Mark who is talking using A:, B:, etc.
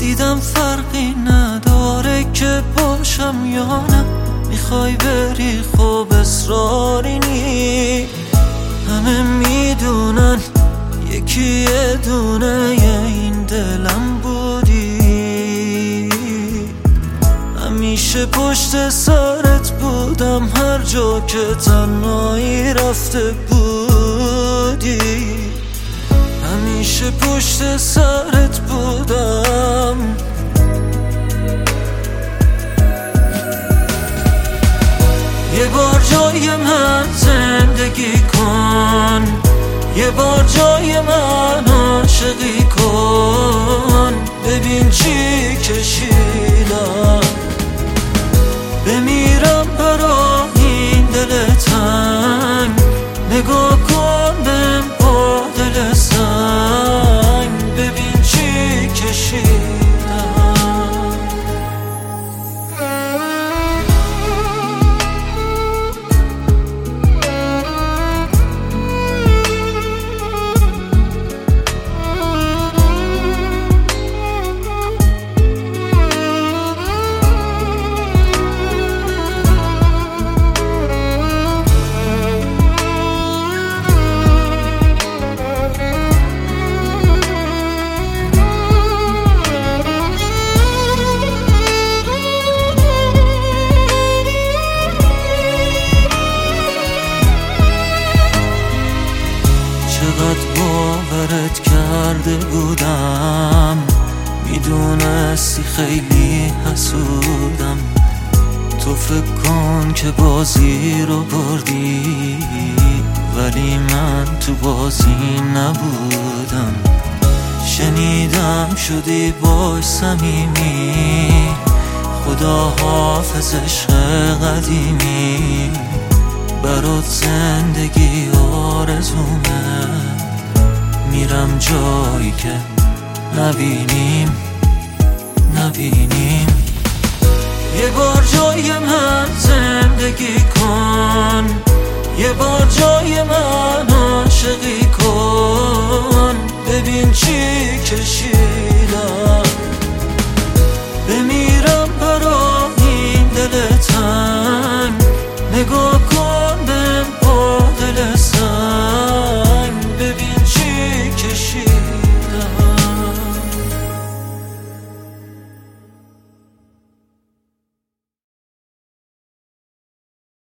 A: دیدم فرقی نداره که باشم یا نه. میخوای بری خب اصراری نی. همه میدونن یکی یه دونه این دلم بودی. همیشه پشت سرت بودم هر جا که تنهایی رفته بودی. همیشه پشت سرت بودم. یه بار جای من زندگی کن، یه بار جای من عاشقی کن. ببین چی کشیدم، بمیرم برا این دل تنگ. نگاه کن بهم با دل سنگ، ببین چی کشیدم. چقدر باورت کرده بودم، میدونستی خیلی حسودم. تو فکر کن که بازی رو بردی، ولی من تو بازی نبودم. شنیدم شدی باش صمیمی، خدا حافظ عشق قدیمی. برات زندگی آرزومه، میرم جایی که نبینیم. یه بار جای من زندگی کن، یه بار جای من عاشقی کن. ببین چی کشیدم، بمیرم برا این دل تنگ. نگاه